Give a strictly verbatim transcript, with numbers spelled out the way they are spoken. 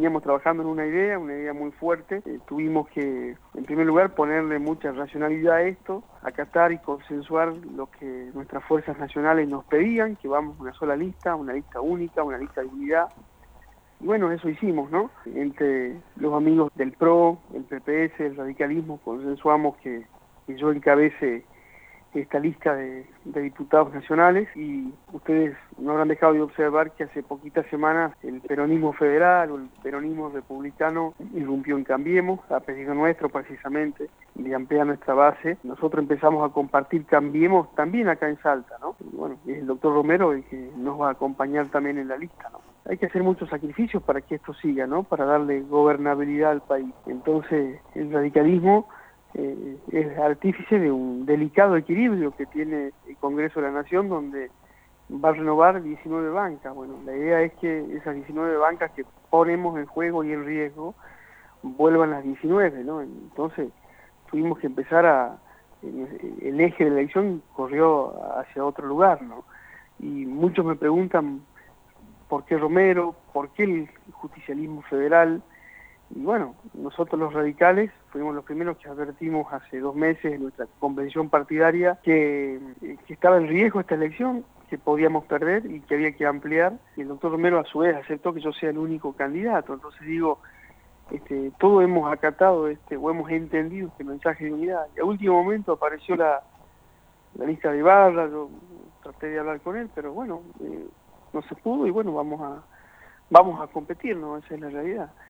veníamos trabajando en una idea, una idea muy fuerte. Eh, tuvimos que, en primer lugar, ponerle mucha racionalidad a esto, acatar y consensuar lo que nuestras fuerzas nacionales nos pedían, que vamos a una sola lista, una lista única, una lista de unidad. Y bueno, eso hicimos, ¿no? Entre los amigos del P R O, el P P S, el radicalismo, consensuamos que, que yo encabece esta lista de, de diputados nacionales, y ustedes no habrán dejado de observar que hace poquitas semanas el peronismo federal o el peronismo republicano irrumpió en Cambiemos, a pedido nuestro precisamente, de ampliar nuestra base. Nosotros empezamos a compartir Cambiemos también acá en Salta, ¿no? Y bueno, es el doctor Romero el que nos va a acompañar también en la lista, ¿no? Hay que hacer muchos sacrificios para que esto siga, ¿no? Para darle gobernabilidad al país. Entonces, el radicalismo Eh, es artífice de un delicado equilibrio que tiene el Congreso de la Nación, donde va a renovar diecinueve bancas. Bueno, la idea es que esas diecinueve bancas que ponemos en juego y en riesgo vuelvan las diecinueve, ¿no? Entonces tuvimos que empezar a... el eje de la elección corrió hacia otro lugar, ¿no? Y muchos me preguntan por qué Romero, por qué el justicialismo federal. Y bueno, nosotros los radicales fuimos los primeros que advertimos hace dos meses en nuestra convención partidaria que, que estaba en riesgo esta elección, que podíamos perder y que había que ampliar. Y el doctor Romero a su vez aceptó que yo sea el único candidato. Entonces digo, este, todos hemos acatado este, o hemos entendido este mensaje de unidad. Y a último momento apareció la, la lista de Barra, yo traté de hablar con él, pero bueno, eh, no se pudo y bueno, vamos a, vamos a competir, ¿no? Esa es la realidad.